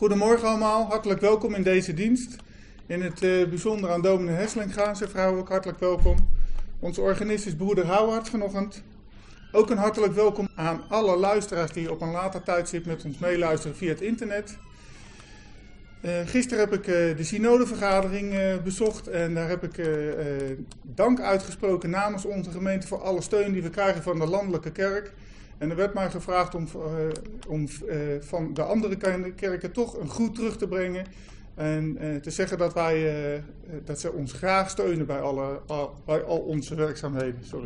Goedemorgen allemaal, hartelijk welkom in deze dienst. In het bijzonder aan dominee Hesselinga, zijn vrouw ook hartelijk welkom. Onze organist is broeder Howard vanochtend. Ook een hartelijk welkom aan alle luisteraars die op een later tijdstip met ons meeluisteren via het internet. Gisteren heb ik de synodevergadering bezocht en daar heb ik dank uitgesproken namens onze gemeente voor alle steun die we krijgen van de landelijke kerk. En er werd mij gevraagd om van de andere kerken toch een groet terug te brengen. En te zeggen dat ze ons graag steunen bij al onze werkzaamheden. Sorry.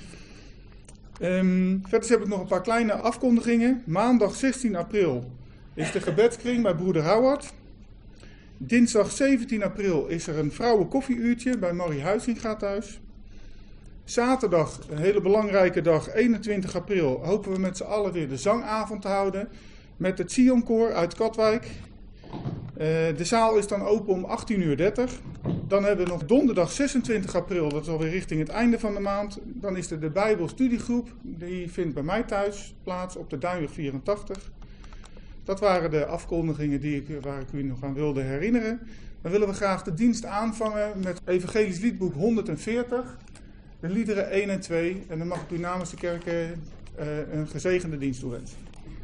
Verder heb ik nog een paar kleine afkondigingen. Maandag 16 april is de gebedskring bij broeder Howard. Dinsdag 17 april is er een vrouwenkoffieuurtje bij Marie Huizinga thuis. Zaterdag, een hele belangrijke dag, 21 april, hopen we met z'n allen weer de zangavond te houden met het Sionkoor uit Katwijk. De zaal is dan open om 18:30. Dan hebben we nog donderdag 26 april, dat is alweer richting het einde van de maand. Dan is er de Bijbelstudiegroep, die vindt bij mij thuis plaats op de Duinweg 84. Dat waren de afkondigingen waar ik u nog aan wilde herinneren. Dan willen we graag de dienst aanvangen met Evangelisch Liedboek 140, de liederen 1 en 2. En dan mag ik u namens de kerk een gezegende dienst toewensen.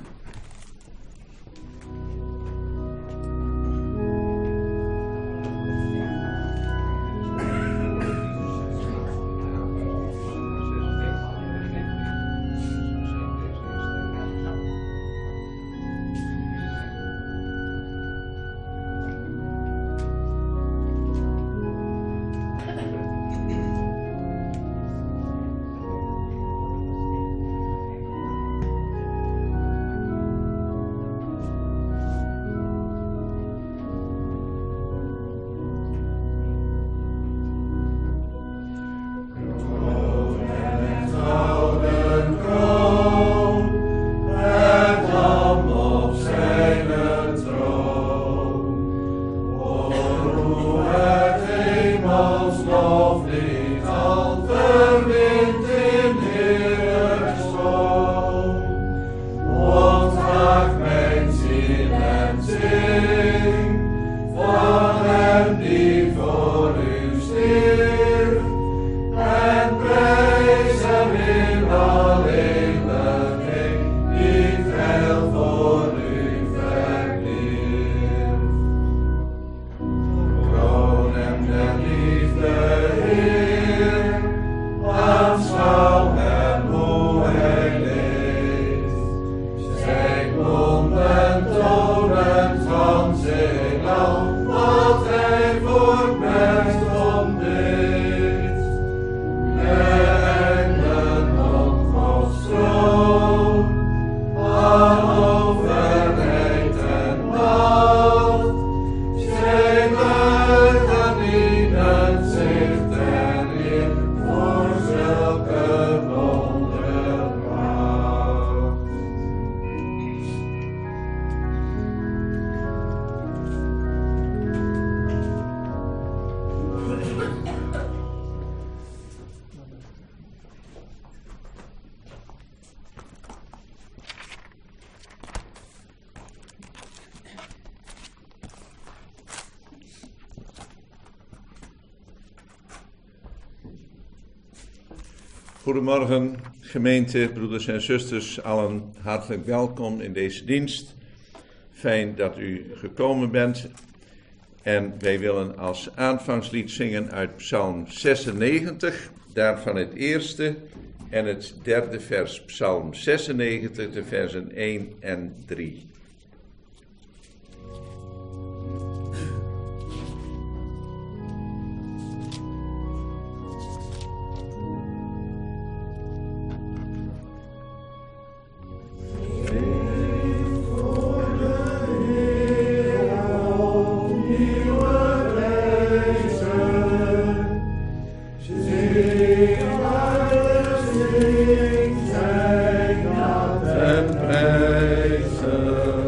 Goedemorgen gemeente, broeders en zusters, allen hartelijk welkom in deze dienst. Fijn dat u gekomen bent en wij willen als aanvangslied zingen uit Psalm 96, daarvan het eerste en het derde vers, Psalm 96, de versen 1 en 3. En prijzen.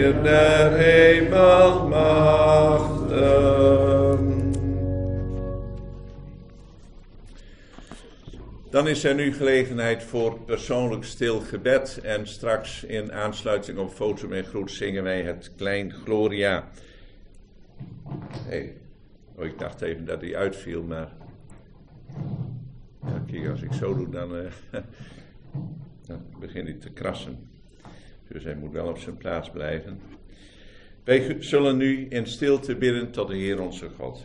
in der hemelmachten. Dan is er nu gelegenheid voor persoonlijk stil gebed en straks in aansluiting op foto en groet zingen wij het Klein Gloria. Ik dacht even dat die uitviel, maar ja, kijk, als ik zo doe dan begint hij te krassen. Dus hij moet wel op zijn plaats blijven. Wij zullen nu in stilte bidden tot de Heer onze God.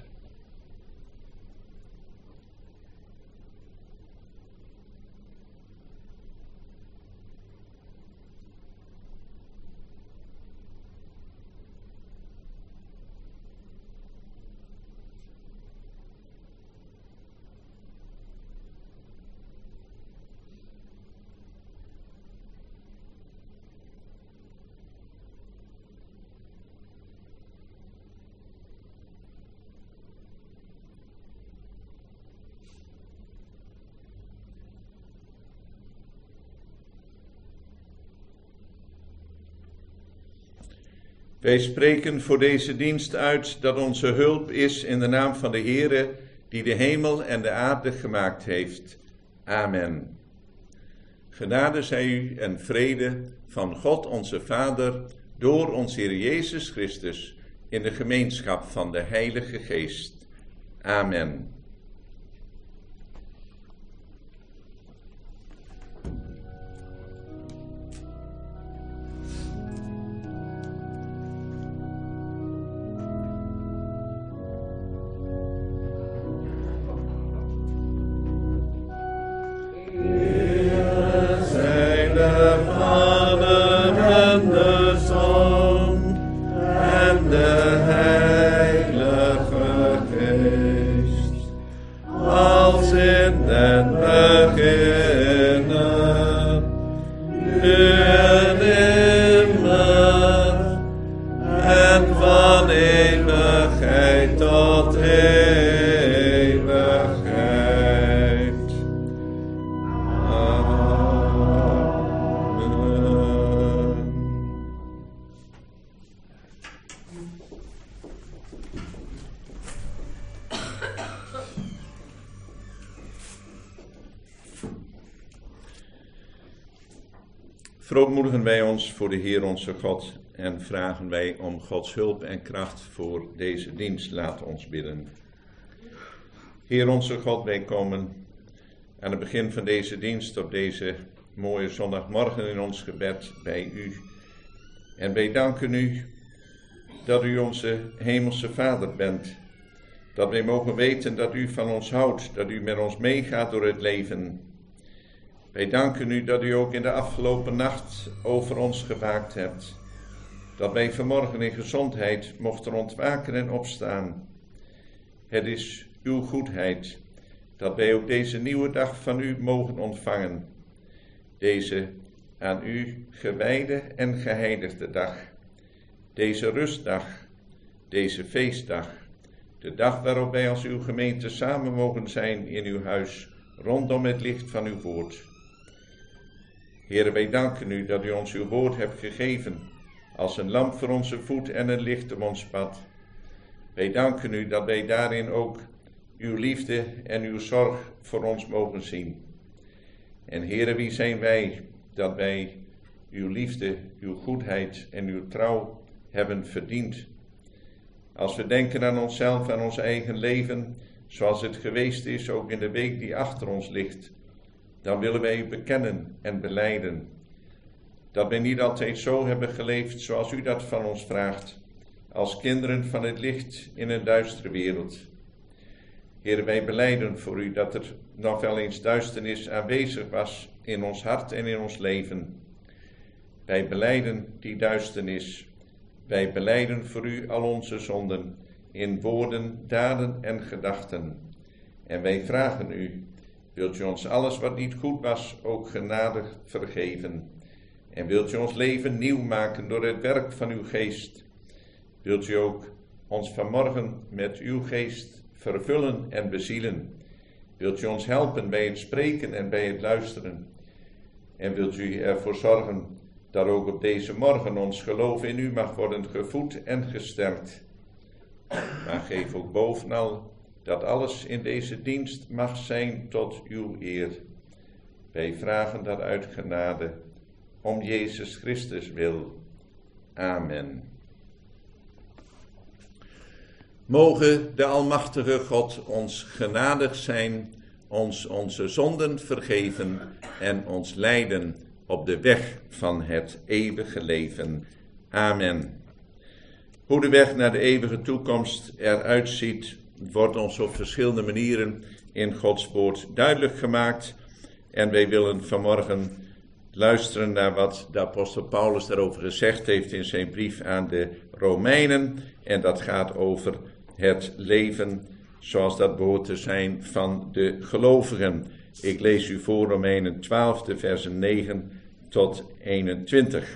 Wij spreken voor deze dienst uit dat onze hulp is in de naam van de Heere, die de hemel en de aarde gemaakt heeft. Amen. Genade zij u en vrede van God onze Vader, door onze Heer Jezus Christus, in de gemeenschap van de Heilige Geest. Amen. Verootmoedigen wij ons voor de Heer onze God en vragen wij om Gods hulp en kracht voor deze dienst. Laat ons bidden. Heer onze God, wij komen aan het begin van deze dienst op deze mooie zondagmorgen in ons gebed bij u. En wij danken u dat u onze hemelse Vader bent. Dat wij mogen weten dat u van ons houdt, dat u met ons meegaat door het leven. Wij danken u dat u ook in de afgelopen nacht over ons gewaakt hebt. Dat wij vanmorgen in gezondheid mochten ontwaken en opstaan. Het is uw goedheid dat wij ook deze nieuwe dag van u mogen ontvangen. Deze aan u gewijde en geheiligde dag. Deze rustdag, deze feestdag. De dag waarop wij als uw gemeente samen mogen zijn in uw huis, rondom het licht van uw woord. Heere, wij danken u dat u ons uw woord hebt gegeven, als een lamp voor onze voet en een licht op ons pad. Wij danken u dat wij daarin ook uw liefde en uw zorg voor ons mogen zien. En Heere, wie zijn wij dat wij uw liefde, uw goedheid en uw trouw hebben verdiend? Als we denken aan onszelf, aan ons eigen leven, zoals het geweest is ook in de week die achter ons ligt, dan willen wij u bekennen en belijden dat wij niet altijd zo hebben geleefd zoals u dat van ons vraagt, als kinderen van het licht in een duistere wereld. Heer, wij belijden voor u dat er nog wel eens duisternis aanwezig was in ons hart en in ons leven. Wij belijden die duisternis. Wij belijden voor u al onze zonden, in woorden, daden en gedachten. En wij vragen u, wilt u ons alles wat niet goed was ook genadig vergeven? En wilt u ons leven nieuw maken door het werk van uw geest? Wilt u ook ons vanmorgen met uw geest vervullen en bezielen? Wilt u ons helpen bij het spreken en bij het luisteren? En wilt u ervoor zorgen dat ook op deze morgen ons geloof in u mag worden gevoed en gesterkt. Maar geef ook bovenal dat alles in deze dienst mag zijn tot uw eer. Wij vragen dat uit genade, om Jezus Christus wil. Amen. Mogen de Almachtige God ons genadig zijn, ons onze zonden vergeven en ons leiden op de weg van het eeuwige leven. Amen. Hoe de weg naar de eeuwige toekomst eruit ziet, wordt ons op verschillende manieren in Gods woord duidelijk gemaakt. En wij willen vanmorgen luisteren naar wat de apostel Paulus daarover gezegd heeft in zijn brief aan de Romeinen. En dat gaat over het leven zoals dat behoort te zijn van de gelovigen. Ik lees u voor Romeinen 12, de versen 9 tot 21.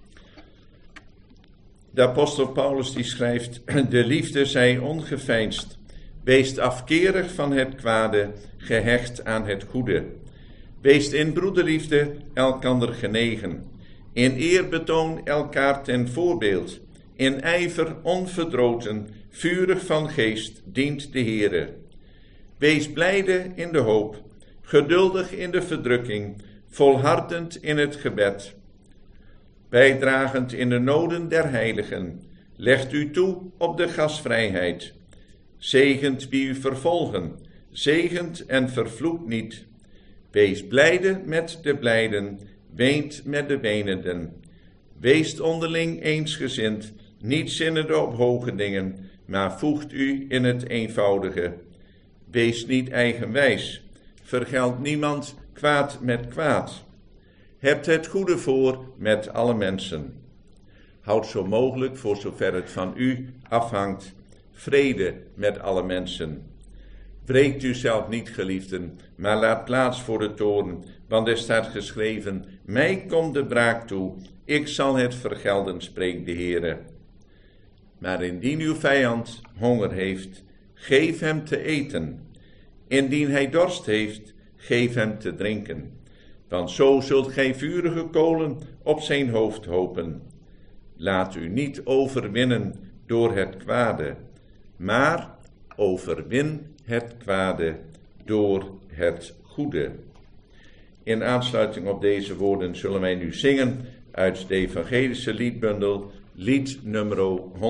De apostel Paulus die schrijft: de liefde zij ongeveinsd, wees afkerig van het kwade, gehecht aan het goede. Wees in broederliefde elkander genegen, in eerbetoon elkaar ten voorbeeld, in ijver onverdroten, vurig van geest, dient de Heere. Wees blijde in de hoop, geduldig in de verdrukking, volhardend in het gebed. Bijdragend in de noden der heiligen, legt u toe op de gastvrijheid. Zegent wie u vervolgen, zegent en vervloekt niet. Wees blijde met de blijden, weent met de wenenden. Wees onderling eensgezind, niet zinnende op hoge dingen, maar voegt u in het eenvoudige. Wees niet eigenwijs, vergeld niemand kwaad met kwaad. Hebt het goede voor met alle mensen. Houd zo mogelijk, voor zover het van u afhangt, vrede met alle mensen. Wreekt u zelf niet, geliefden, maar laat plaats voor de toorn, want er staat geschreven: mij komt de wraak toe, ik zal het vergelden, spreekt de Heere. Maar indien uw vijand honger heeft, geef hem te eten. Indien hij dorst heeft, geef hem te drinken. Want zo zult gij vurige kolen op zijn hoofd hopen. Laat u niet overwinnen door het kwade, maar overwin het kwade door het goede. In aansluiting op deze woorden zullen wij nu zingen uit de evangelische liedbundel, lied nummer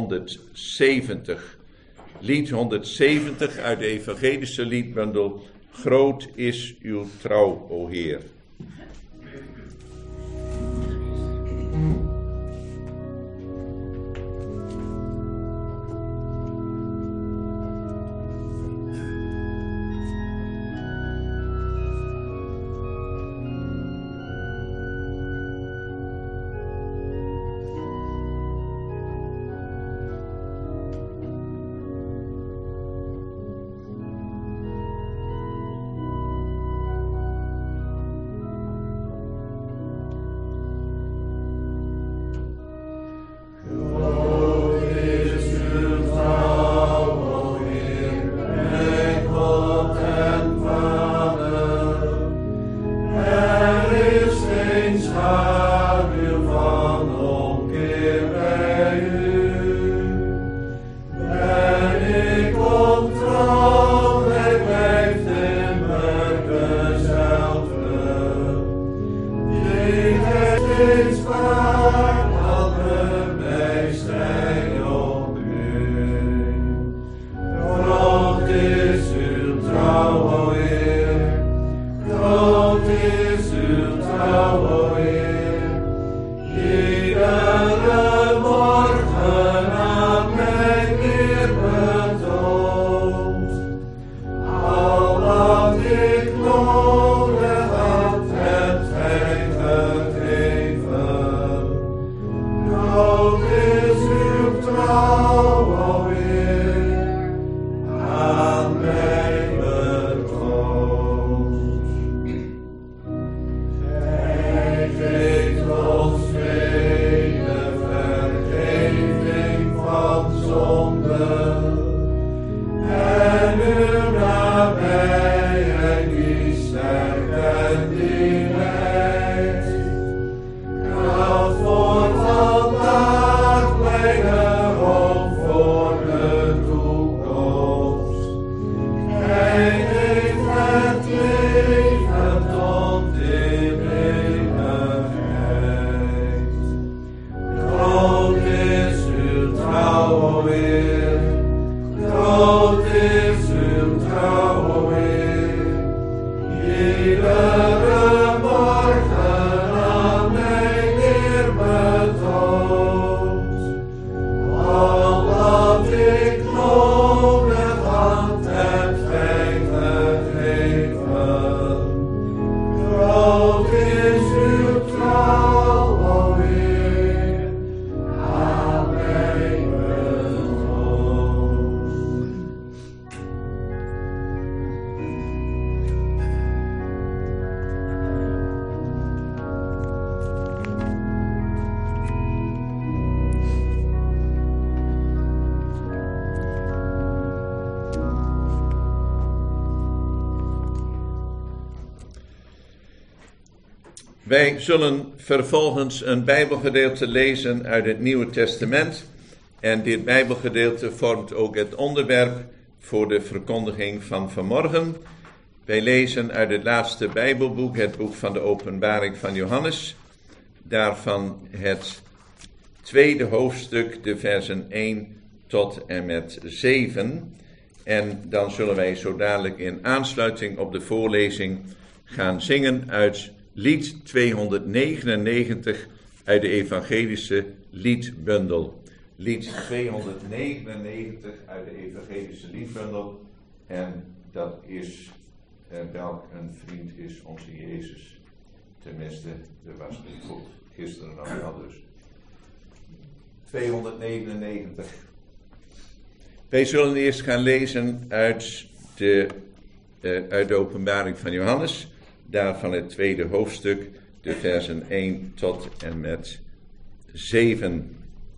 170. Lied 170 uit de evangelische liedbundel, groot is uw trouw, o Heer. Wij zullen vervolgens een Bijbelgedeelte lezen uit het Nieuwe Testament. En dit Bijbelgedeelte vormt ook het onderwerp voor de verkondiging van vanmorgen. Wij lezen uit het laatste Bijbelboek, het boek van de Openbaring van Johannes. Daarvan het tweede hoofdstuk, de versen 1 tot en met 7. En dan zullen wij zo dadelijk in aansluiting op de voorlezing gaan zingen uit lied 299 uit de evangelische liedbundel. Lied 299 uit de evangelische liedbundel. En dat is, welk een vriend is onze Jezus. Tenminste, er was het goed. Gisteren nog wel dus. 299. Wij zullen eerst gaan lezen uit de Openbaring van Johannes. Daarvan het tweede hoofdstuk, de versen 1 tot en met 7.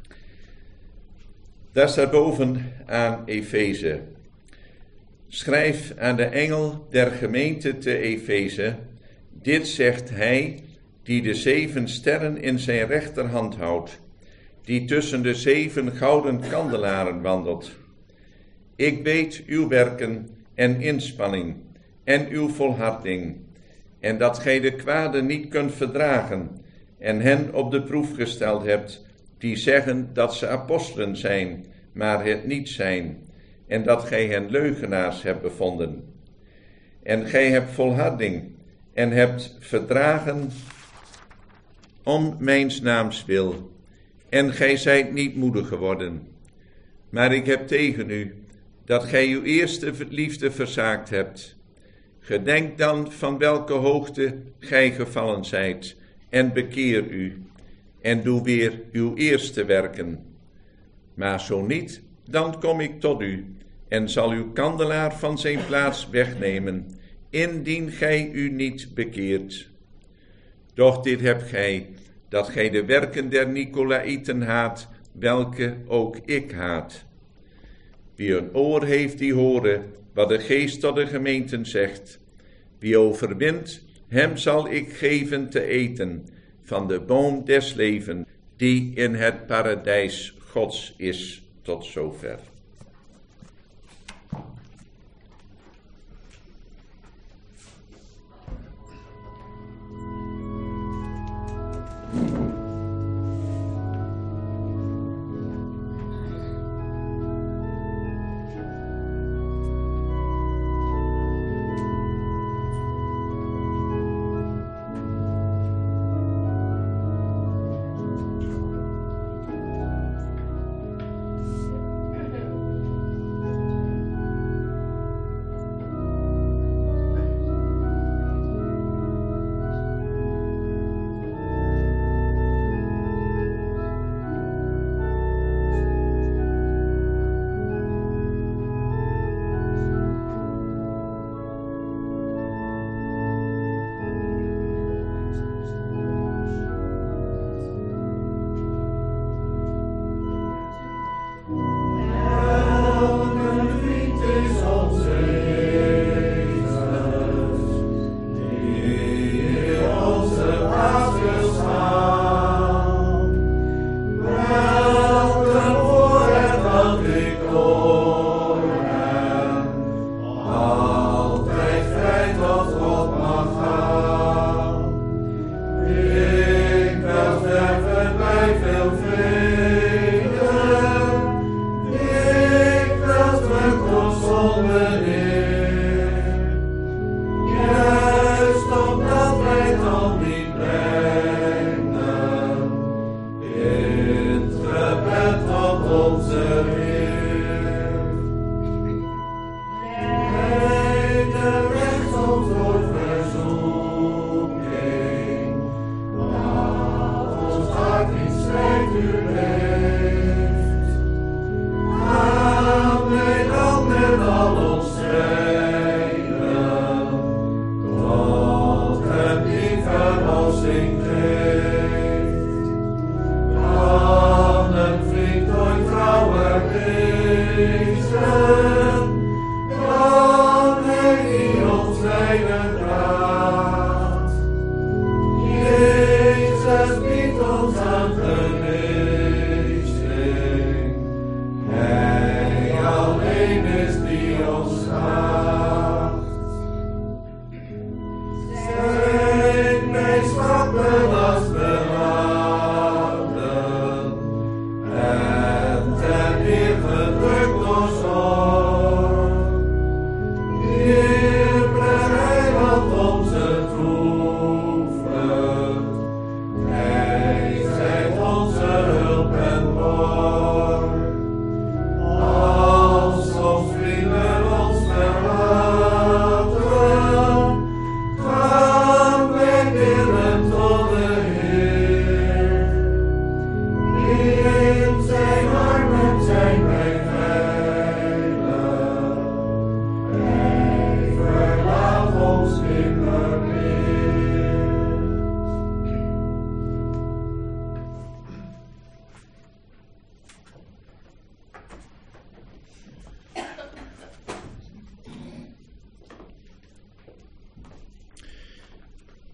Daar staat boven aan Efeze. Schrijf aan de engel der gemeente te Efeze. Dit zegt hij, die de 7 sterren in zijn rechterhand houdt, die tussen de 7 gouden kandelaren wandelt. Ik weet uw werken en inspanning en uw volharding, en dat gij de kwade niet kunt verdragen, en hen op de proef gesteld hebt, die zeggen dat ze apostelen zijn, maar het niet zijn, en dat gij hen leugenaars hebt bevonden. En gij hebt volharding, en hebt verdragen om mijns naams wil, en gij zijt niet moedig geworden. Maar ik heb tegen u, dat gij uw eerste liefde verzaakt hebt. Gedenk dan van welke hoogte gij gevallen zijt, en bekeer u, en doe weer uw eerste werken. Maar zo niet, dan kom ik tot u, en zal uw kandelaar van zijn plaats wegnemen, indien gij u niet bekeert. Doch dit hebt gij, dat gij de werken der Nicolaïten haat, welke ook ik haat. Wie een oor heeft, die horen wat de geest tot de gemeenten zegt. Wie overwint, hem zal ik geven te eten van de boom des levens, die in het paradijs Gods is. Tot zover.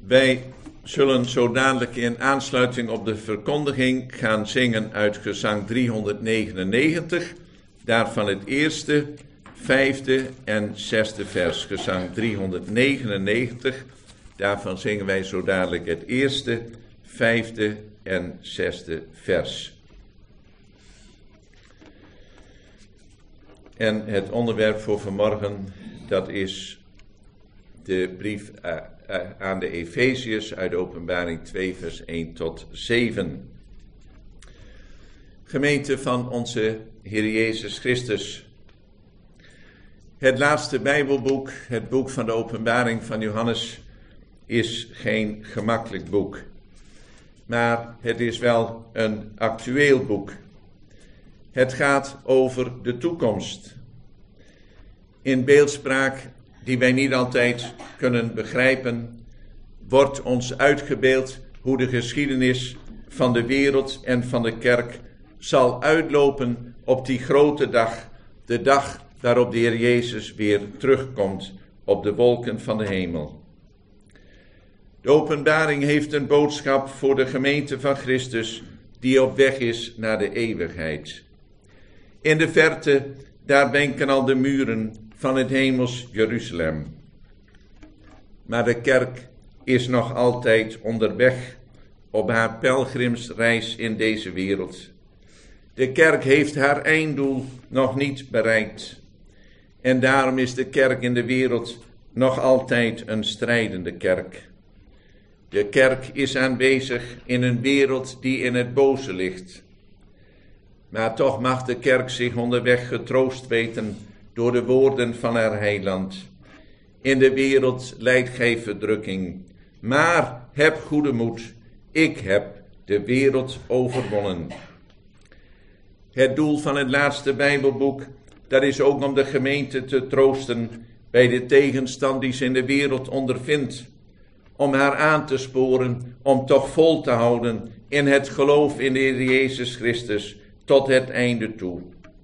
Wij zullen zo dadelijk in aansluiting op de verkondiging gaan zingen uit gezang 399, daarvan het eerste, 5e en 6e vers. Gezang 399, daarvan zingen wij zo dadelijk het eerste, 5e en 6e vers. En het onderwerp voor vanmorgen, dat is de brief aan de Efeziërs uit Openbaring 2 vers 1 tot 7. Gemeente van onze Heer Jezus Christus. Het laatste Bijbelboek, het boek van de Openbaring van Johannes, is geen gemakkelijk boek. Maar het is wel een actueel boek. Het gaat over de toekomst. In beeldspraak die wij niet altijd kunnen begrijpen, wordt ons uitgebeeld hoe de geschiedenis van de wereld en van de kerk zal uitlopen op die grote dag, de dag waarop de Heer Jezus weer terugkomt op de wolken van de hemel. De Openbaring heeft een boodschap voor de gemeente van Christus die op weg is naar de eeuwigheid. In de verte, daar wenken al de muren van het hemels Jeruzalem. Maar de kerk is nog altijd onderweg op haar pelgrimsreis in deze wereld. De kerk heeft haar einddoel nog niet bereikt. En daarom is de kerk in de wereld nog altijd een strijdende kerk. De kerk is aanwezig in een wereld die in het boze ligt. Maar toch mag de kerk zich onderweg getroost weten door de woorden van haar heiland. In de wereld lijdt gij verdrukking, maar heb goede moed, ik heb de wereld overwonnen. Het doel van het laatste Bijbelboek, dat is ook om de gemeente te troosten bij de tegenstand die ze in de wereld ondervindt. Om haar aan te sporen om toch vol te houden in het geloof in de Heer Jezus Christus tot het einde toe.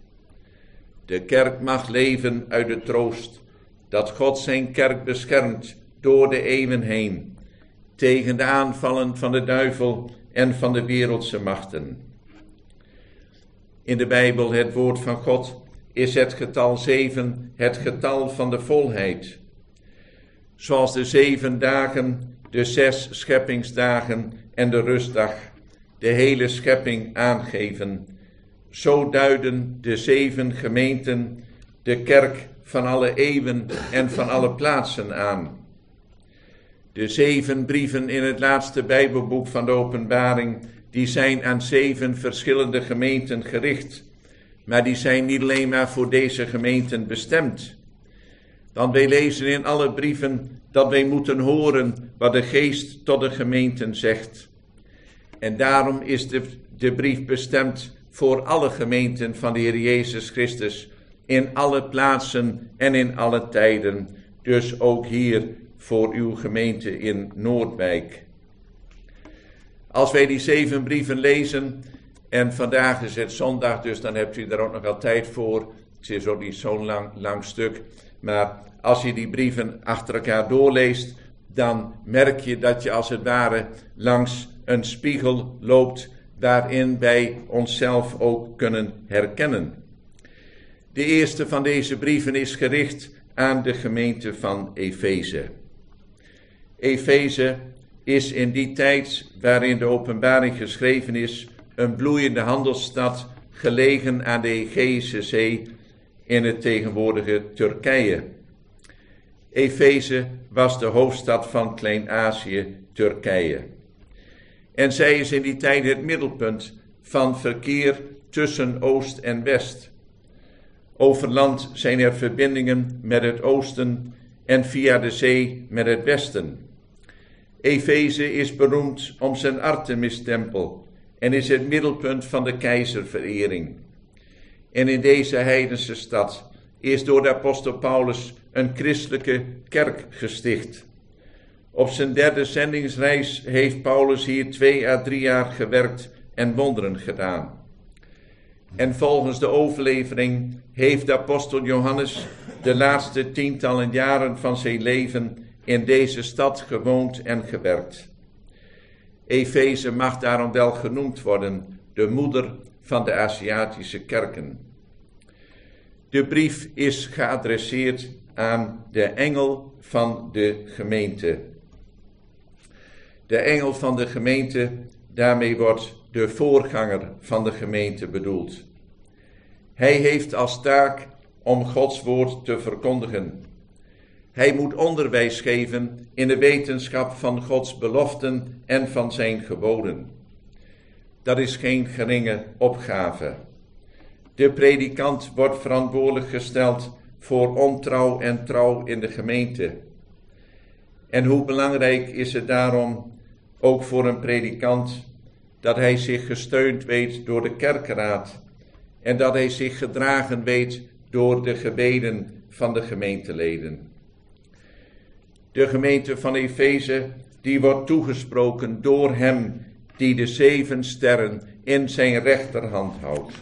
De kerk mag leven uit de troost dat God zijn kerk beschermt door de eeuwen heen, tegen de aanvallen van de duivel en van de wereldse machten. In de Bijbel, het woord van God, is het getal 7 het getal van de volheid. Zoals de 7 dagen, de 6 scheppingsdagen en de rustdag de hele schepping aangeven, zo duiden de 7 gemeenten de kerk van alle eeuwen en van alle plaatsen aan. De 7 brieven in het laatste Bijbelboek van de Openbaring, die zijn aan 7 verschillende gemeenten gericht. Maar die zijn niet alleen maar voor deze gemeenten bestemd. Want wij lezen in alle brieven dat wij moeten horen wat de Geest tot de gemeenten zegt. En daarom is de brief bestemd voor alle gemeenten van de Heer Jezus Christus, in alle plaatsen en in alle tijden, dus ook hier voor uw gemeente in Noordwijk. Als wij die 7 brieven lezen, en vandaag is het zondag, dus dan hebt u daar ook nog wel tijd voor, het is ook niet zo'n lang stuk, maar als je die brieven achter elkaar doorleest, dan merk je dat je als het ware langs een spiegel loopt, waarin wij onszelf ook kunnen herkennen. De eerste van deze brieven is gericht aan de gemeente van Efeze. Efeze is in die tijd waarin de Openbaring geschreven is, een bloeiende handelsstad gelegen aan de Egeïsche Zee in het tegenwoordige Turkije. Efeze was de hoofdstad van Klein-Azië, Turkije. En zij is in die tijd het middelpunt van verkeer tussen Oost en West. Over land zijn er verbindingen met het oosten en via de zee met het westen. Efeze is beroemd om zijn Artemis-tempel en is het middelpunt van de keizerverering. En in deze heidense stad is door de apostel Paulus een christelijke kerk gesticht. Op zijn 3e zendingsreis heeft Paulus hier 2 à 3 jaar gewerkt en wonderen gedaan. En volgens de overlevering heeft de apostel Johannes de laatste tientallen jaren van zijn leven in deze stad gewoond en gewerkt. Efeze mag daarom wel genoemd worden de moeder van de Aziatische kerken. De brief is geadresseerd aan de engel van de gemeente. De engel van de gemeente, daarmee wordt de voorganger van de gemeente bedoeld. Hij heeft als taak om Gods woord te verkondigen. Hij moet onderwijs geven in de wetenschap van Gods beloften en van zijn geboden. Dat is geen geringe opgave. De predikant wordt verantwoordelijk gesteld voor ontrouw en trouw in de gemeente. En hoe belangrijk is het daarom, ook voor een predikant, dat hij zich gesteund weet door de kerkenraad en dat hij zich gedragen weet door de gebeden van de gemeenteleden. De gemeente van Efeze, die wordt toegesproken door hem die de 7 sterren in zijn rechterhand houdt.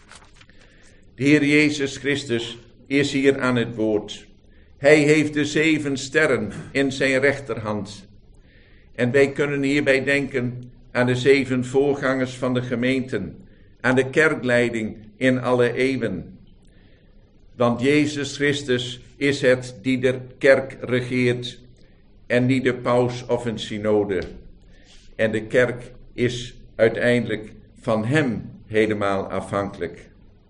De Heer Jezus Christus is hier aan het woord. Hij heeft de 7 sterren in zijn rechterhand. En wij kunnen hierbij denken aan de 7 voorgangers van de gemeenten, aan de kerkleiding in alle eeuwen. Want Jezus Christus is het die de kerk regeert en niet de paus of een synode. En de kerk is uiteindelijk van hem helemaal afhankelijk.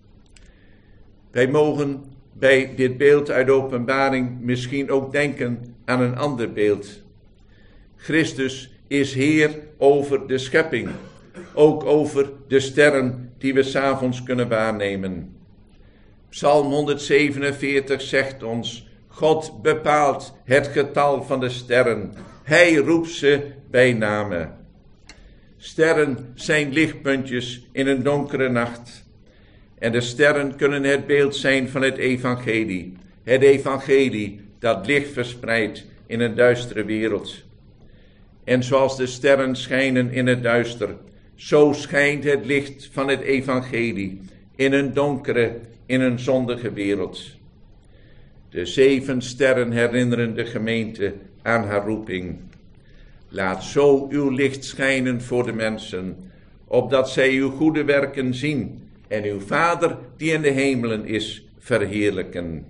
Wij mogen bij dit beeld uit de Openbaring misschien ook denken aan een ander beeld. Christus is Heer over de schepping, ook over de sterren die we 's avonds kunnen waarnemen. Psalm 147 zegt ons: God bepaalt het getal van de sterren, hij roept ze bij name. Sterren zijn lichtpuntjes in een donkere nacht. En de sterren kunnen het beeld zijn van het evangelie. Het evangelie dat licht verspreidt in een duistere wereld. En zoals de sterren schijnen in het duister, zo schijnt het licht van het evangelie in een donkere, in een zondige wereld. De 7 sterren herinneren de gemeente aan haar roeping. Laat zo uw licht schijnen voor de mensen, opdat zij uw goede werken zien en uw Vader die in de hemelen is verheerlijken.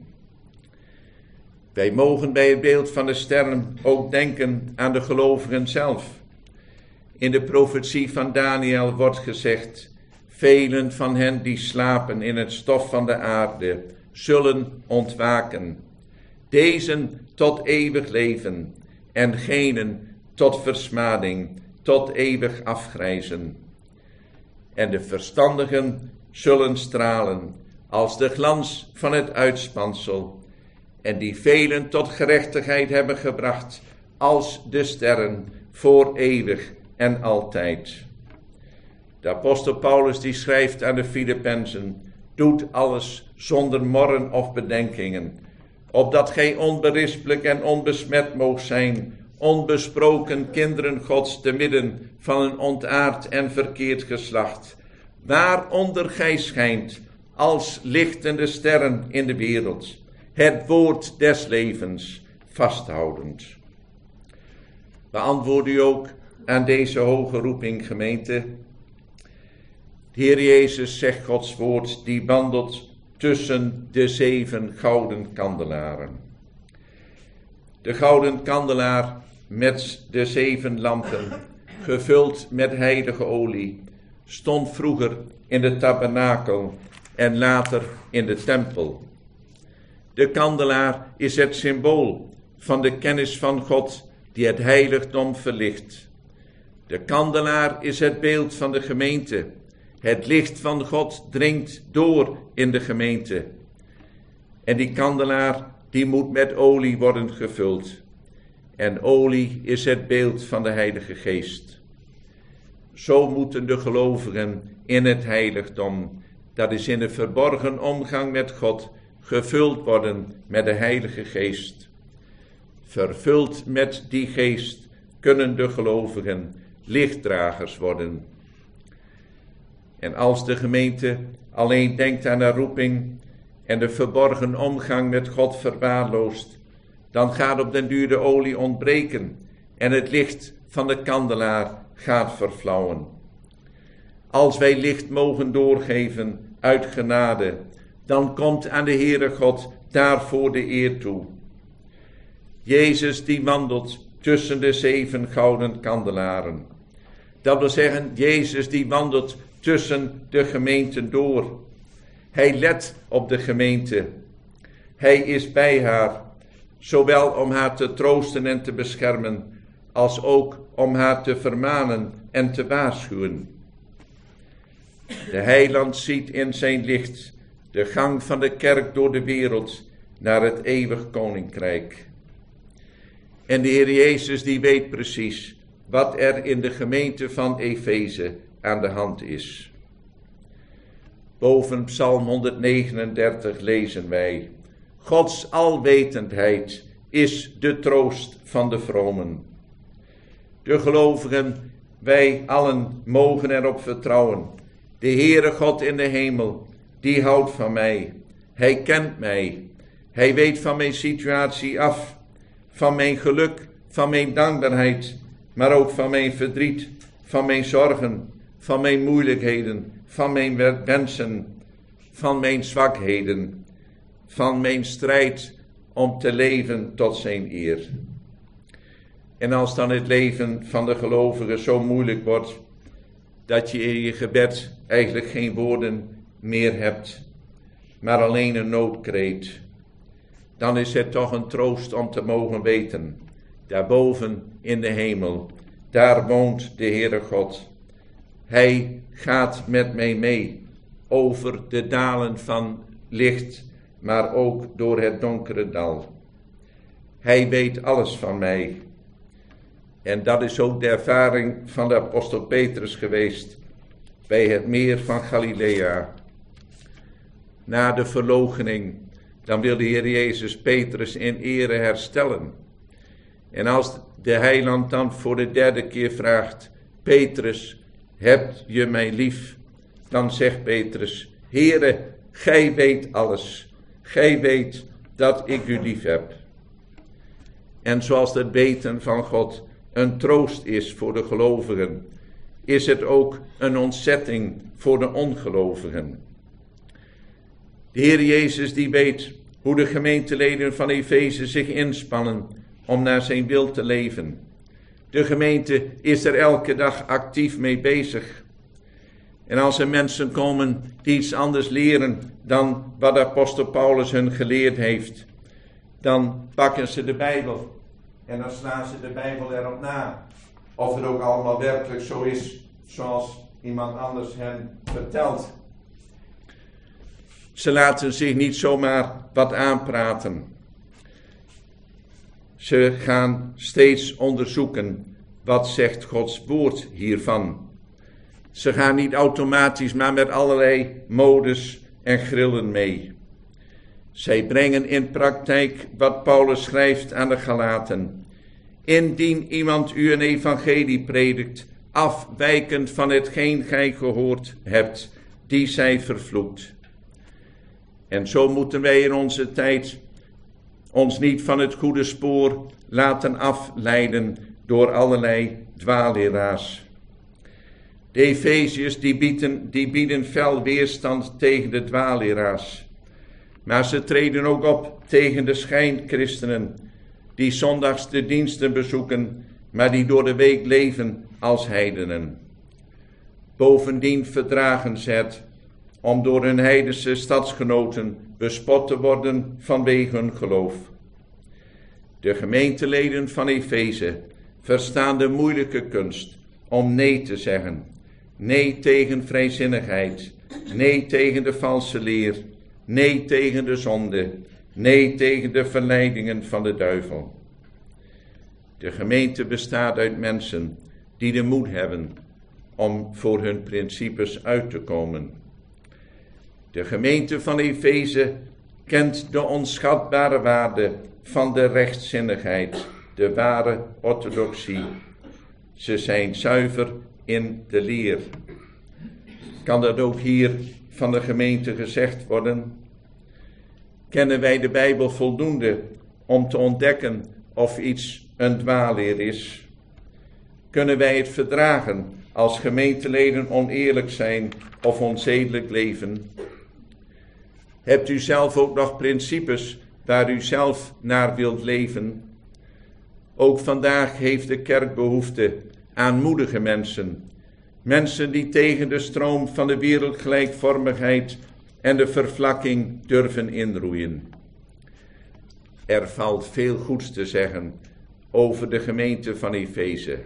Wij mogen bij het beeld van de sterren ook denken aan de gelovigen zelf. In de profetie van Daniel wordt gezegd: velen van hen die slapen in het stof van de aarde zullen ontwaken. Dezen tot eeuwig leven en genen tot versmading, tot eeuwig afgrijzen. En de verstandigen zullen stralen als de glans van het uitspansel, en die velen tot gerechtigheid hebben gebracht als de sterren voor eeuwig en altijd. De apostel Paulus die schrijft aan de Filippenzen: doet alles zonder morren of bedenkingen, opdat gij onberispelijk en onbesmet moogt zijn, onbesproken kinderen Gods te midden van een ontaard en verkeerd geslacht, waaronder gij schijnt als lichtende sterren in de wereld, het woord des levens vasthoudend. Beantwoord u ook aan deze hoge roeping, gemeente. De Heer Jezus zegt Gods woord, die wandelt tussen de 7 gouden kandelaren. De gouden kandelaar met de 7 lampen, gevuld met heilige olie, stond vroeger in de tabernakel en later in de tempel. De kandelaar is het symbool van de kennis van God die het heiligdom verlicht. De kandelaar is het beeld van de gemeente. Het licht van God dringt door in de gemeente. En die kandelaar die moet met olie worden gevuld. En olie is het beeld van de Heilige Geest. Zo moeten de gelovigen in het heiligdom, dat is in de verborgen omgang met God, gevuld worden met de Heilige Geest. Vervuld met die geest kunnen de gelovigen lichtdragers worden. En als de gemeente alleen denkt aan haar roeping en de verborgen omgang met God verwaarloost, dan gaat op den duur de olie ontbreken en het licht van de kandelaar gaat verflauwen. Als wij licht mogen doorgeven uit genade, dan komt aan de Heere God daarvoor de eer toe. Jezus die wandelt tussen de 7 gouden kandelaren. Dat wil zeggen, Jezus die wandelt tussen de gemeenten door. Hij let op de gemeente. Hij is bij haar, zowel om haar te troosten en te beschermen, als ook om haar te vermanen en te waarschuwen. De heiland ziet in zijn licht de gang van de kerk door de wereld naar het eeuwig koninkrijk. En de Heer Jezus die weet precies wat er in de gemeente van Efeze aan de hand is. Boven Psalm 139 lezen wij: Gods alwetendheid is de troost van de vromen. De gelovigen, wij allen mogen erop vertrouwen. De Heere God in de hemel, die houdt van mij. Hij kent mij. Hij weet van mijn situatie af. Van mijn geluk, van mijn dankbaarheid, maar ook van mijn verdriet, van mijn zorgen, van mijn moeilijkheden, van mijn wensen, van mijn zwakheden, van mijn strijd om te leven tot zijn eer. En als dan het leven van de gelovigen zo moeilijk wordt, dat je in je gebed eigenlijk geen woorden meer hebt, maar alleen een noodkreet, dan is het toch een troost om te mogen weten, daarboven in de hemel, daar woont de Heere God. Hij gaat met mij mee over de dalen van licht, maar ook door het donkere dal. Hij weet alles van mij. En dat is ook de ervaring van de apostel Petrus geweest bij het meer van Galilea. Na de verloochening, dan wil de Heer Jezus Petrus in ere herstellen. En als de heiland dan voor de 3e keer vraagt: Petrus, hebt je mij lief? Dan zegt Petrus: Heere, gij weet alles. Gij weet dat ik u lief heb. En zoals het weten van God een troost is voor de gelovigen, is het ook een ontzetting voor de ongelovigen. De Heer Jezus die weet hoe de gemeenteleden van Efeze zich inspannen om naar zijn wil te leven. De gemeente is er elke dag actief mee bezig. En als er mensen komen die iets anders leren dan wat apostel Paulus hun geleerd heeft, dan pakken ze de Bijbel en dan slaan ze de Bijbel erop na. Of het ook allemaal werkelijk zo is zoals iemand anders hen vertelt. Ze laten zich niet zomaar wat aanpraten. Ze gaan steeds onderzoeken, wat zegt Gods woord hiervan. Ze gaan niet automatisch, maar met allerlei modes en grillen mee. Zij brengen in praktijk wat Paulus schrijft aan de Galaten. Indien iemand u een evangelie predikt, afwijkend van hetgeen gij gehoord hebt, die zij vervloekt. En zo moeten wij in onze tijd ons niet van het goede spoor laten afleiden door allerlei dwaalleraars. De Efeziërs die bieden fel weerstand tegen de dwaalleraars. Maar ze treden ook op tegen de schijnchristenen, die zondags de diensten bezoeken, maar die door de week leven als heidenen. Bovendien verdragen ze het om door hun heidense stadsgenoten bespot te worden vanwege hun geloof. De gemeenteleden van Efeze verstaan de moeilijke kunst om nee te zeggen. Nee tegen vrijzinnigheid, nee tegen de valse leer, nee tegen de zonde, nee tegen de verleidingen van de duivel. De gemeente bestaat uit mensen die de moed hebben om voor hun principes uit te komen. De gemeente van Efeze kent de onschatbare waarde van de rechtzinnigheid, de ware orthodoxie. Ze zijn zuiver in de leer. Kan dat ook hier van de gemeente gezegd worden? Kennen wij de Bijbel voldoende om te ontdekken of iets een dwaalleer is? Kunnen wij het verdragen als gemeenteleden oneerlijk zijn of onzedelijk leven? Hebt u zelf ook nog principes waar u zelf naar wilt leven? Ook vandaag heeft de kerk behoefte aan moedige mensen. Mensen die tegen de stroom van de wereldgelijkvormigheid en de vervlakking durven inroeien. Er valt veel goeds te zeggen over de gemeente van Efeze.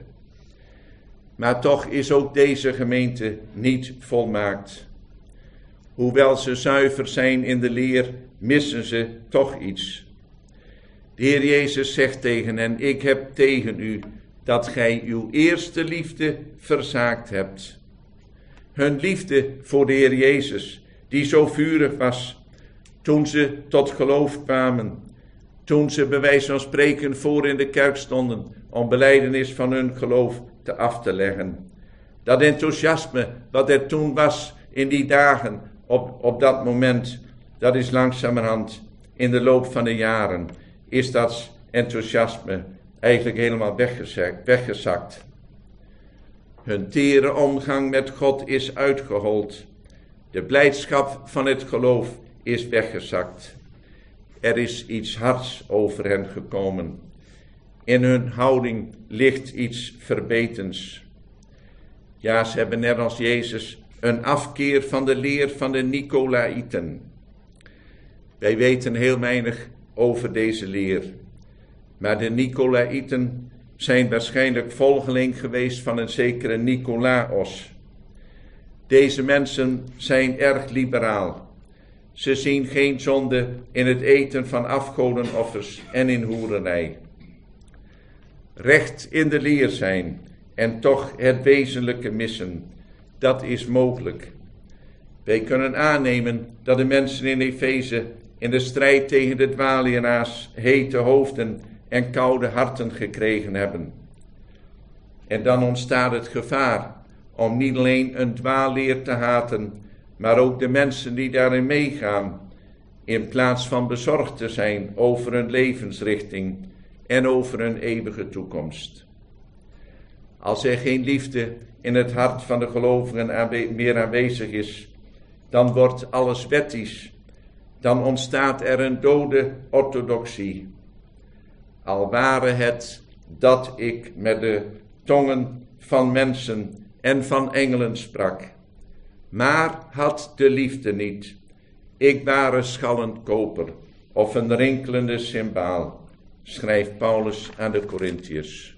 Maar toch is ook deze gemeente niet volmaakt. Hoewel ze zuiver zijn in de leer, missen ze toch iets. De Heer Jezus zegt tegen hen: ik heb tegen u dat gij uw eerste liefde verzaakt hebt. Hun liefde voor de Heer Jezus, die zo vurig was toen ze tot geloof kwamen, toen ze bij wijze van spreken voor in de kerk stonden om belijdenis van hun geloof af te leggen. Dat enthousiasme wat er toen was in die dagen, op dat moment, dat is langzamerhand in de loop van de jaren, is dat enthousiasme eigenlijk helemaal weggezakt. Hun tere omgang met God is uitgehold. De blijdschap van het geloof is weggezakt. Er is iets hards over hen gekomen. In hun houding ligt iets verbetens. Ja, ze hebben net als Jezus een afkeer van de leer van de Nicolaïten. Wij weten heel weinig over deze leer. Maar de Nicolaïten zijn waarschijnlijk volgeling geweest van een zekere Nicolaos. Deze mensen zijn erg liberaal. Ze zien geen zonde in het eten van afgodenoffers en in hoererij. Recht in de leer zijn en toch het wezenlijke missen, dat is mogelijk. Wij kunnen aannemen dat de mensen in Efeze in de strijd tegen de dwaalleraars hete hoofden en koude harten gekregen hebben. En dan ontstaat het gevaar om niet alleen een dwaalleer te haten, maar ook de mensen die daarin meegaan, in plaats van bezorgd te zijn over hun levensrichting en over hun eeuwige toekomst. Als er geen liefde in het hart van de gelovigen meer aanwezig is, dan wordt alles wettisch. Dan ontstaat er een dode orthodoxie. Al ware het dat ik met de tongen van mensen en van engelen sprak, maar had de liefde niet. Ik ware schallend koper of een rinkelende cymbaal, schrijft Paulus aan de Korintiërs.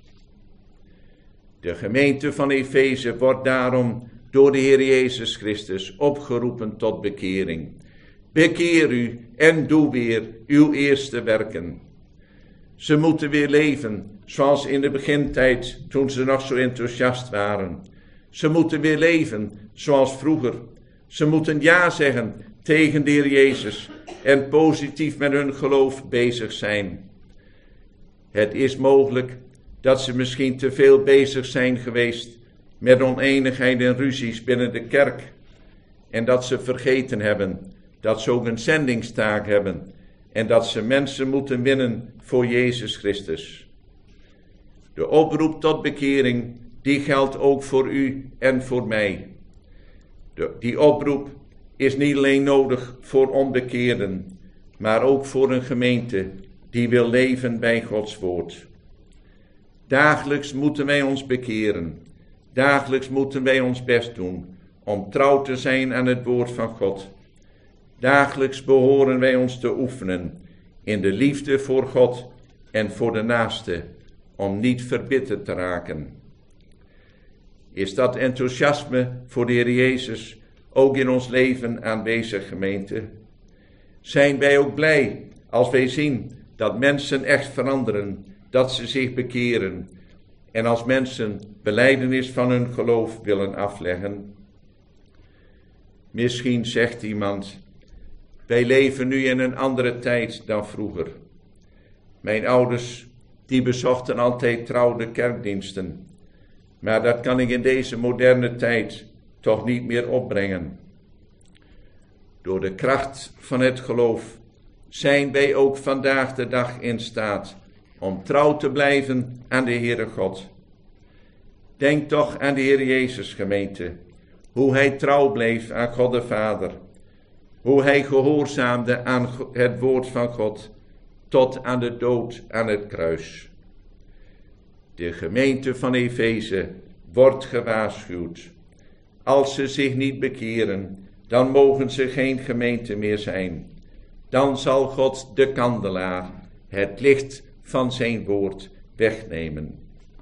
De gemeente van Efeze wordt daarom door de Heer Jezus Christus opgeroepen tot bekering. Bekeer u en doe weer uw eerste werken. Ze moeten weer leven zoals in de begintijd toen ze nog zo enthousiast waren. Ze moeten weer leven zoals vroeger. Ze moeten ja zeggen tegen de Heer Jezus en positief met hun geloof bezig zijn. Het is mogelijk dat ze misschien te veel bezig zijn geweest met oneenigheid en ruzies binnen de kerk. En dat ze vergeten hebben dat ze ook een zendingstaak hebben en dat ze mensen moeten winnen voor Jezus Christus. De oproep tot bekering, die geldt ook voor u en voor mij. Die oproep is niet alleen nodig voor onbekeerden, maar ook voor een gemeente die wil leven bij Gods woord. Dagelijks moeten wij ons bekeren. Dagelijks moeten wij ons best doen om trouw te zijn aan het woord van God. Dagelijks behoren wij ons te oefenen in de liefde voor God en voor de naaste, om niet verbitterd te raken. Is dat enthousiasme voor de Heer Jezus ook in ons leven aanwezig, gemeente? Zijn wij ook blij als wij zien dat mensen echt veranderen, dat ze zich bekeren en als mensen belijdenis van hun geloof willen afleggen? Misschien zegt iemand: wij leven nu in een andere tijd dan vroeger. Mijn ouders, die bezochten altijd trouw de kerkdiensten. Maar dat kan ik in deze moderne tijd toch niet meer opbrengen. Door de kracht van het geloof zijn wij ook vandaag de dag in staat om trouw te blijven aan de Heere God. Denk toch aan de Heer Jezus, gemeente, hoe hij trouw bleef aan God de Vader, hoe hij gehoorzaamde aan het woord van God, tot aan de dood aan het kruis. De gemeente van Efeze wordt gewaarschuwd. Als ze zich niet bekeren, dan mogen ze geen gemeente meer zijn. Dan zal God de kandelaar, het licht van zijn woord, wegnemen.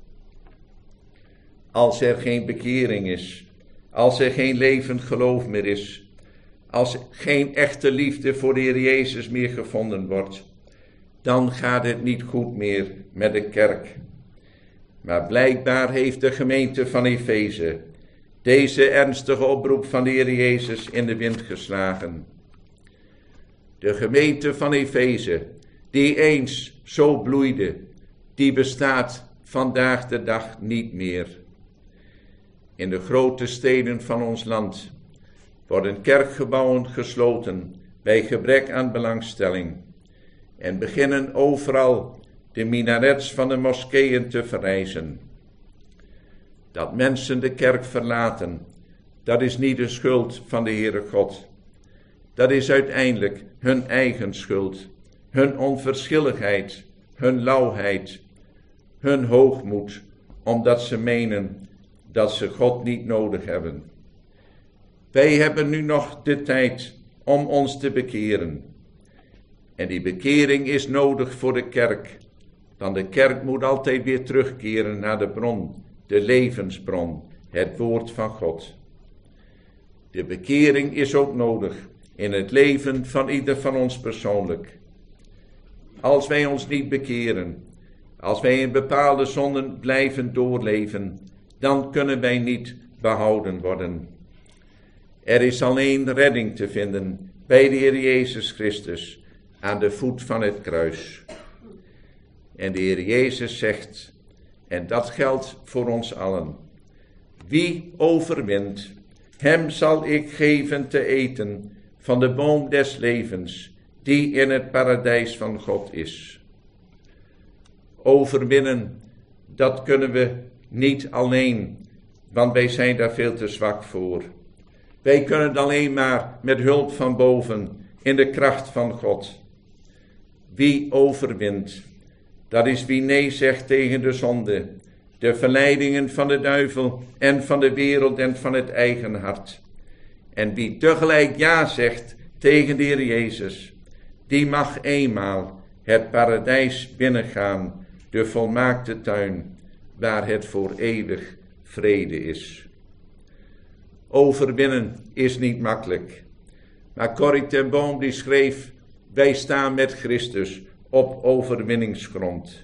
Als er geen bekering is, als er geen levend geloof meer is, als geen echte liefde voor de Heer Jezus meer gevonden wordt, dan gaat het niet goed meer met de kerk. Maar blijkbaar heeft de gemeente van Efeze deze ernstige oproep van de Heer Jezus in de wind geslagen. De gemeente van Efeze, die eens zo bloeide, die bestaat vandaag de dag niet meer. In de grote steden van ons land worden kerkgebouwen gesloten bij gebrek aan belangstelling en beginnen overal de minarets van de moskeeën te verrijzen. Dat mensen de kerk verlaten, dat is niet de schuld van de Heere God. Dat is uiteindelijk hun eigen schuld, hun onverschilligheid, hun lauwheid, hun hoogmoed, omdat ze menen dat ze God niet nodig hebben. Wij hebben nu nog de tijd om ons te bekeren. En die bekering is nodig voor de kerk, want de kerk moet altijd weer terugkeren naar de bron, de levensbron, het woord van God. De bekering is ook nodig in het leven van ieder van ons persoonlijk. Als wij ons niet bekeren, als wij in bepaalde zonden blijven doorleven, dan kunnen wij niet behouden worden. Er is alleen redding te vinden bij de Heer Jezus Christus aan de voet van het kruis. En de Heer Jezus zegt, en dat geldt voor ons allen: wie overwint, hem zal ik geven te eten van de boom des levens, die in het paradijs van God is. Overwinnen, dat kunnen we niet alleen, want wij zijn daar veel te zwak voor. Wij kunnen het alleen maar met hulp van boven, in de kracht van God. Wie overwint, dat is wie nee zegt tegen de zonde, de verleidingen van de duivel en van de wereld en van het eigen hart. En wie tegelijk ja zegt tegen de Heer Jezus, die mag eenmaal het paradijs binnengaan, de volmaakte tuin, waar het voor eeuwig vrede is. Overwinnen is niet makkelijk. Maar Corrie ten Boom die schreef, wij staan met Christus op overwinningsgrond.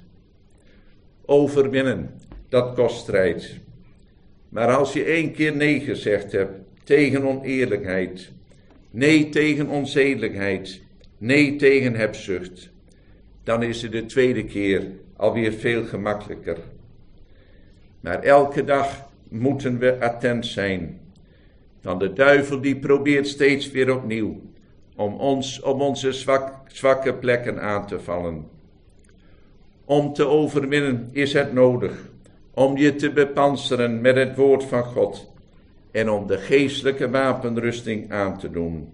Overwinnen, dat kost strijd. Maar als je 1 keer nee gezegd hebt tegen oneerlijkheid, nee tegen onzedelijkheid, nee tegen hebzucht, dan is het de 2e keer alweer veel gemakkelijker. Maar elke dag moeten we attent zijn. Want de duivel die probeert steeds weer opnieuw om ons op onze zwakke plekken aan te vallen. Om te overwinnen is het nodig om je te bepanseren met het woord van God en om de geestelijke wapenrusting aan te doen.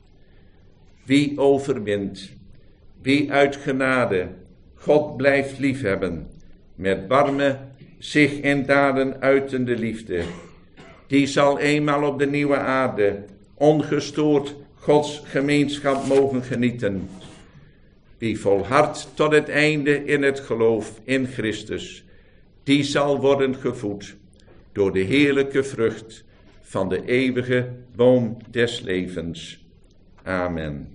Wie overwint, wie uit genade God blijft liefhebben, met warme, zich in daden uitende liefde, die zal eenmaal op de nieuwe aarde ongestoord Gods gemeenschap mogen genieten. Wie volhardt tot het einde in het geloof in Christus, die zal worden gevoed door de heerlijke vrucht van de eeuwige boom des levens. Amen.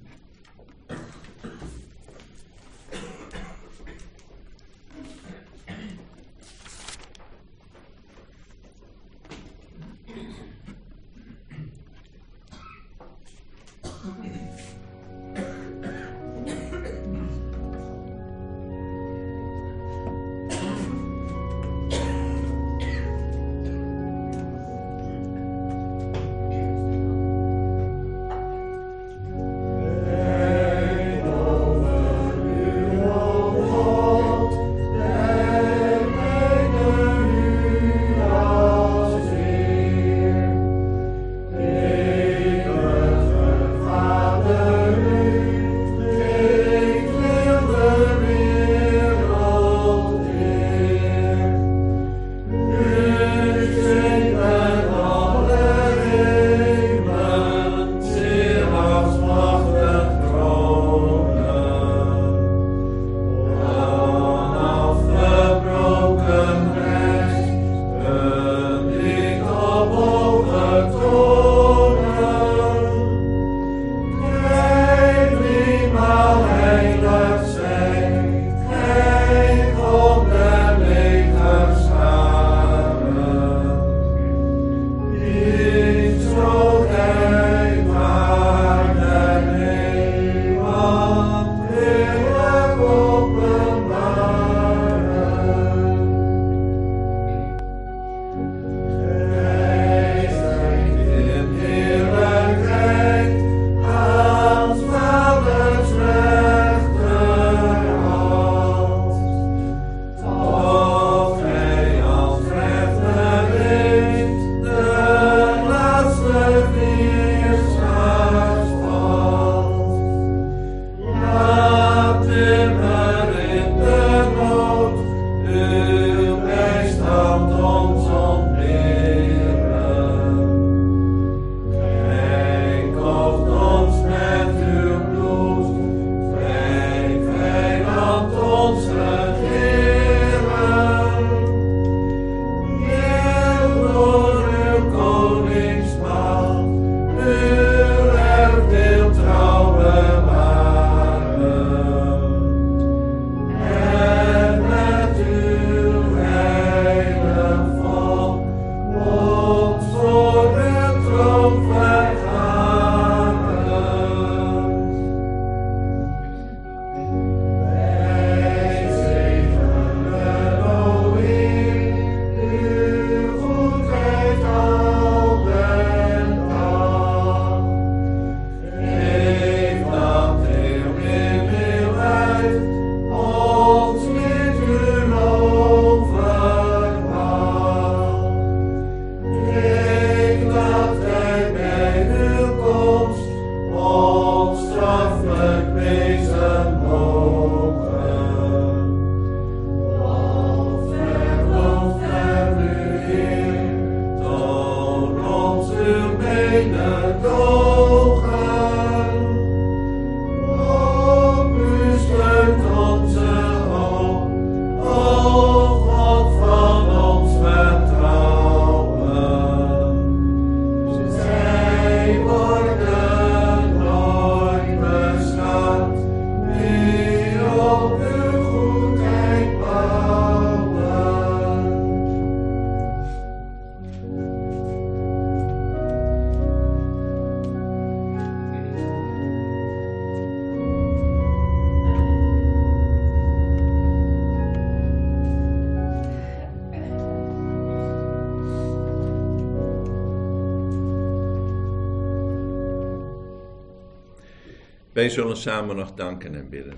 Wij zullen samen nog danken en bidden.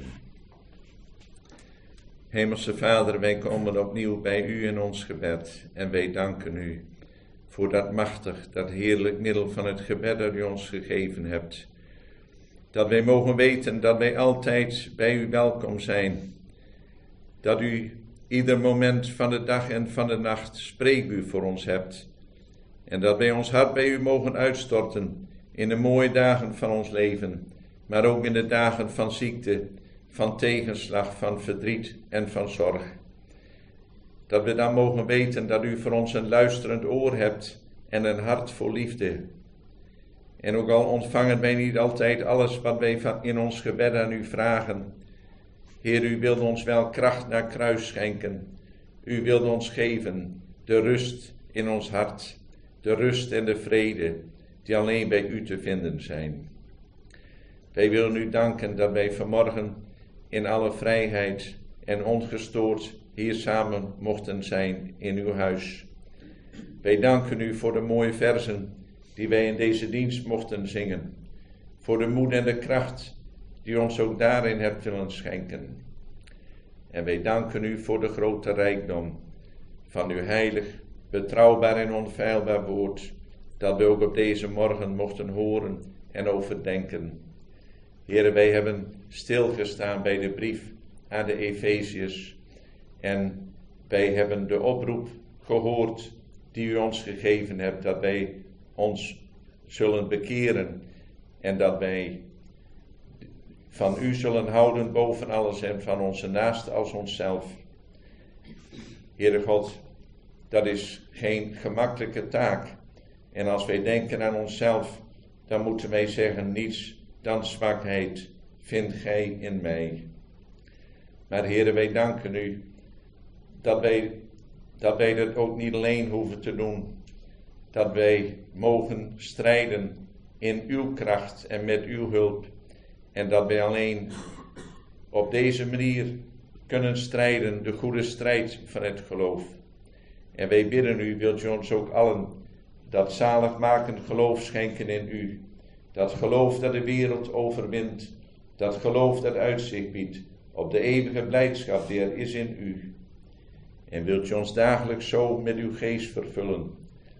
Hemelse Vader, wij komen opnieuw bij u in ons gebed en wij danken u voor dat machtig, dat heerlijk middel van het gebed dat u ons gegeven hebt. Dat wij mogen weten dat wij altijd bij u welkom zijn. Dat u ieder moment van de dag en van de nacht spreekuur voor ons hebt. En dat wij ons hart bij u mogen uitstorten in de mooie dagen van ons leven, maar ook in de dagen van ziekte, van tegenslag, van verdriet en van zorg. Dat we dan mogen weten dat u voor ons een luisterend oor hebt en een hart vol liefde. En ook al ontvangen wij niet altijd alles wat wij in ons gebed aan u vragen, Heer, u wilt ons wel kracht naar kruis schenken. U wilt ons geven de rust in ons hart, de rust en de vrede die alleen bij u te vinden zijn. Wij willen u danken dat wij vanmorgen in alle vrijheid en ongestoord hier samen mochten zijn in uw huis. Wij danken u voor de mooie versen die wij in deze dienst mochten zingen, voor de moed en de kracht die u ons ook daarin hebt willen schenken. En wij danken u voor de grote rijkdom van uw heilig, betrouwbaar en onfeilbaar woord, dat we ook op deze morgen mochten horen en overdenken. Heere, wij hebben stilgestaan bij de brief aan de Efeziërs en wij hebben de oproep gehoord die u ons gegeven hebt, dat wij ons zullen bekeren en dat wij van u zullen houden boven alles en van onze naaste als onszelf. Heere God, dat is geen gemakkelijke taak. En als wij denken aan onszelf, dan moeten wij zeggen, niets dan zwakheid vindt gij in mij. Maar Heere, wij danken u dat wij dat ook niet alleen hoeven te doen. Dat wij mogen strijden in uw kracht en met uw hulp. En dat wij alleen op deze manier kunnen strijden, de goede strijd van het geloof. En wij bidden u, wilt u ons ook allen dat zaligmakend geloof schenken in u. Dat geloof dat de wereld overwint. Dat geloof dat uitzicht biedt op de eeuwige blijdschap die er is in u. En wilt u ons dagelijks zo met uw geest vervullen.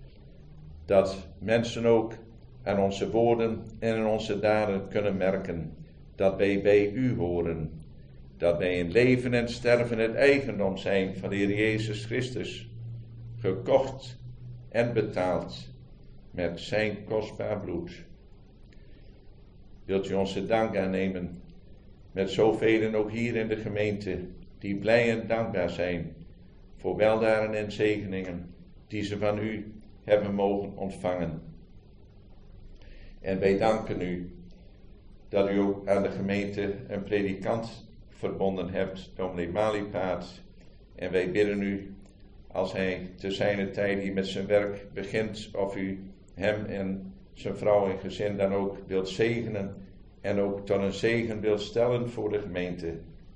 Dat mensen ook aan onze woorden en aan onze daden kunnen merken dat wij bij u horen. Dat wij in leven en sterven het eigendom zijn van de Heer Jezus Christus. Gekocht en betaald met zijn kostbaar bloed. Wilt u onze dank aannemen met zoveel ook hier in de gemeente die blij en dankbaar zijn voor weldaren en zegeningen die ze van u hebben mogen ontvangen. En wij danken u dat u ook aan de gemeente een predikant verbonden hebt, dominee Malipaat. En wij bidden u, als hij te zijner tijd hier met zijn werk begint, of u hem en zijn vrouw en gezin dan ook wilt zegenen en ook tot een zegen wilt stellen voor de gemeente.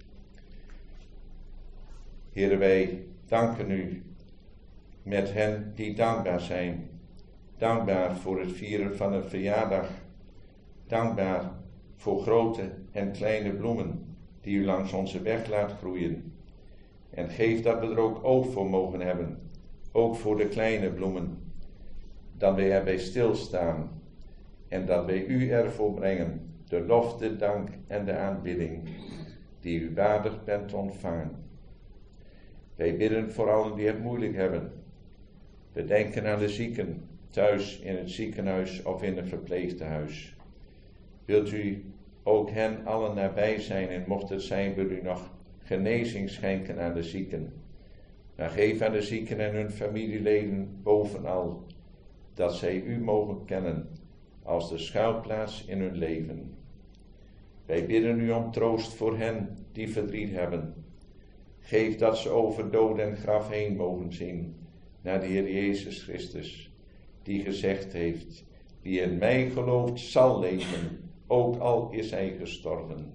Heere, wij danken u met hen die dankbaar zijn. Dankbaar voor het vieren van een verjaardag. Dankbaar voor grote en kleine bloemen die u langs onze weg laat groeien. En geef dat we er ook oog voor mogen hebben, ook voor de kleine bloemen. Dat wij erbij stilstaan en dat wij u ervoor brengen, de lof, de dank en de aanbidding die u waardig bent ontvangen. Wij bidden voor allen die het moeilijk hebben. We denken aan de zieken, thuis in het ziekenhuis of in een verpleegtehuis. Wilt u ook hen allen nabij zijn en mocht het zijn, wil u nog genezing schenken aan de zieken. Maar geef aan de zieken en hun familieleden bovenal dat zij u mogen kennen als de schuilplaats in hun leven. Wij bidden u om troost voor hen die verdriet hebben. Geef dat ze over dood en graf heen mogen zien naar de Heer Jezus Christus, die gezegd heeft, wie in mij gelooft zal leven, ook al is hij gestorven.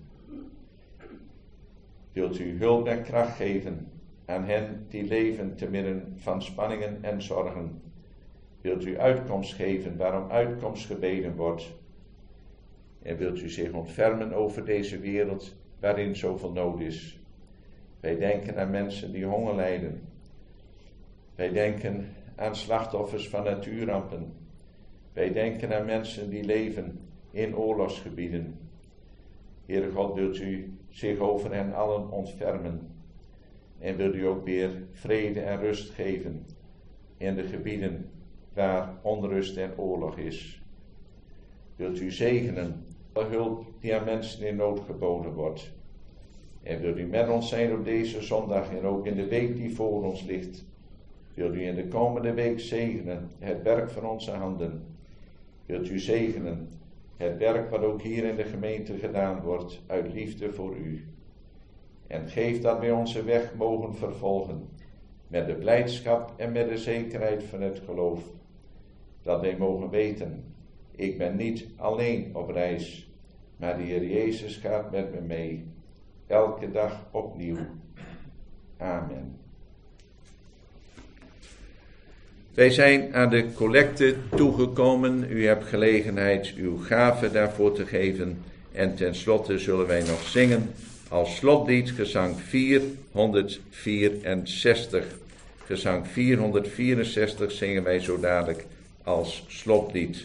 Wilt u hulp en kracht geven aan hen die leven te midden van spanningen en zorgen. Wilt u uitkomst geven waarom uitkomst gebeden wordt. En wilt u zich ontfermen over deze wereld waarin zoveel nood is. Wij denken aan mensen die honger lijden. Wij denken aan slachtoffers van natuurrampen. Wij denken aan mensen die leven in oorlogsgebieden. Heere God, wilt u zich over hen allen ontfermen. En wilt u ook weer vrede en rust geven in de gebieden waar onrust en oorlog is. Wilt u zegenen de hulp die aan mensen in nood geboden wordt. En wilt u met ons zijn op deze zondag en ook in de week die voor ons ligt. Wilt u in de komende week zegenen het werk van onze handen. Wilt u zegenen het werk wat ook hier in de gemeente gedaan wordt uit liefde voor u. En geef dat wij onze weg mogen vervolgen met de blijdschap en met de zekerheid van het geloof. Dat wij mogen weten, ik ben niet alleen op reis, maar de Heer Jezus gaat met me mee. Elke dag opnieuw. Amen. Wij zijn aan de collecte toegekomen. U hebt gelegenheid uw gave daarvoor te geven. En tenslotte zullen wij nog zingen als slotlied gezang 464. Gezang 464 zingen wij zo dadelijk als slotlied.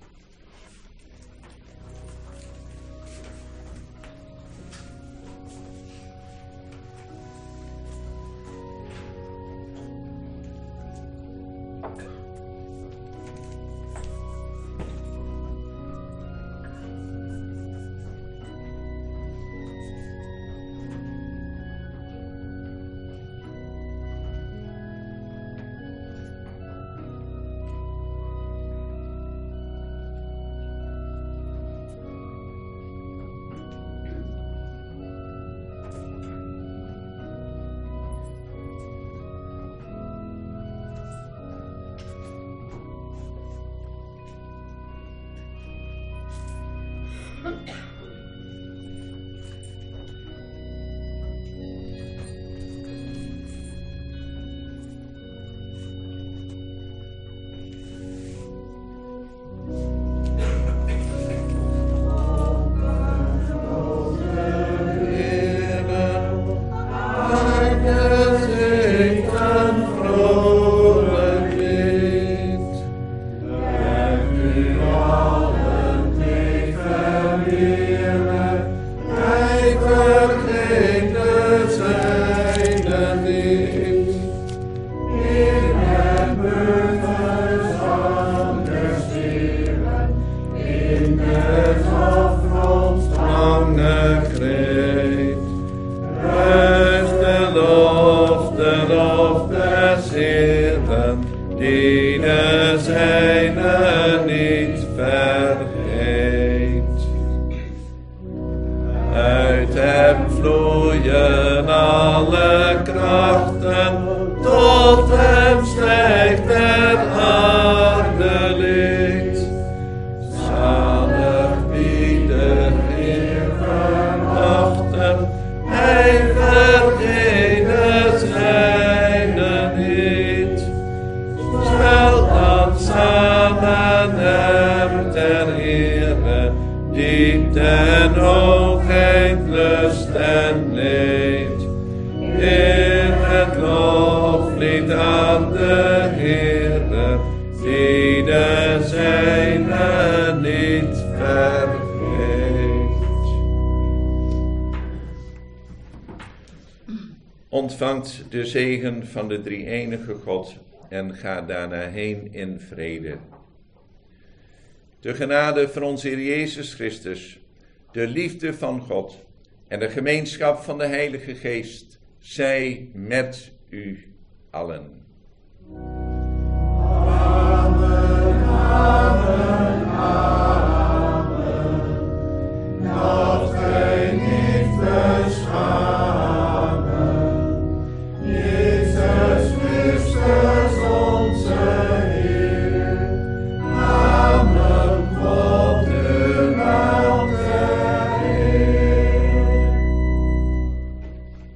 Ontvangt de zegen van de drie-enige God en ga daarna heen in vrede. De genade van onze Heer Jezus Christus, de liefde van God en de gemeenschap van de Heilige Geest zij met u allen.